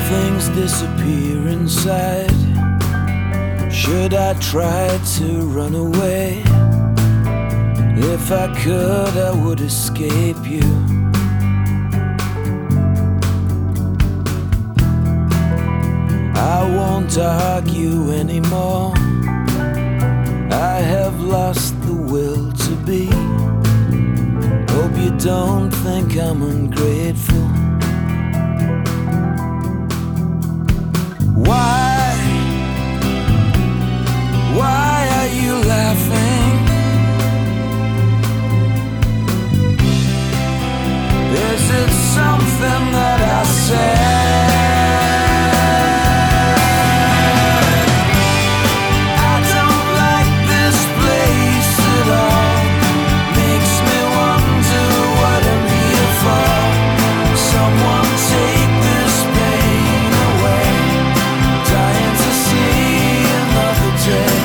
things disappear inside. Should I try to run away? If I could, I would escape you. I won't argue anymore. I have lost the will to be. Hope you don't think I'm ungrateful. Why are you laughing? Is it something that I said? I don't like this place at all. Makes me wonder what I'm here for. Someone take this pain away. Dying to see another day.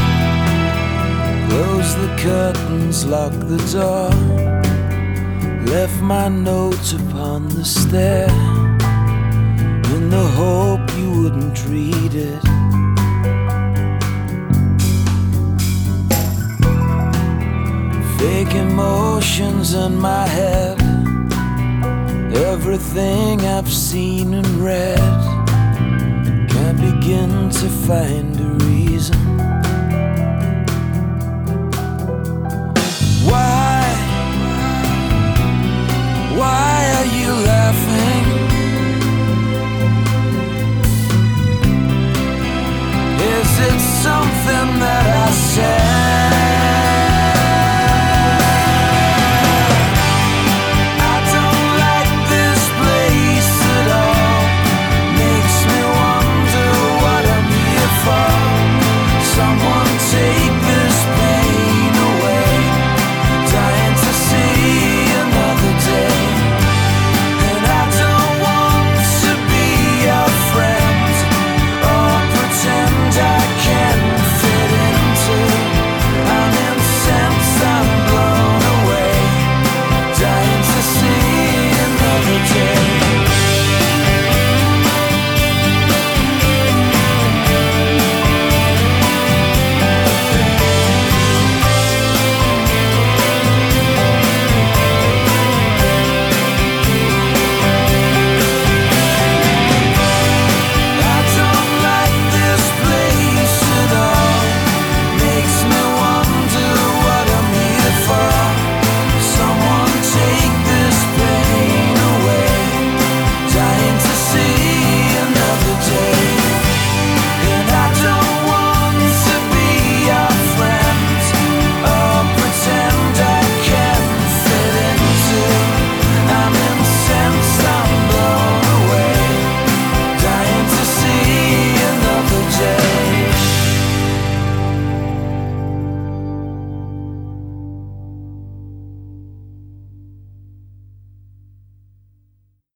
Close the curtains, lock the door. Left my note upon the stair in the hope you wouldn't read it. Fake emotions in my head. Everything I've seen and read. Can't begin to find a reason.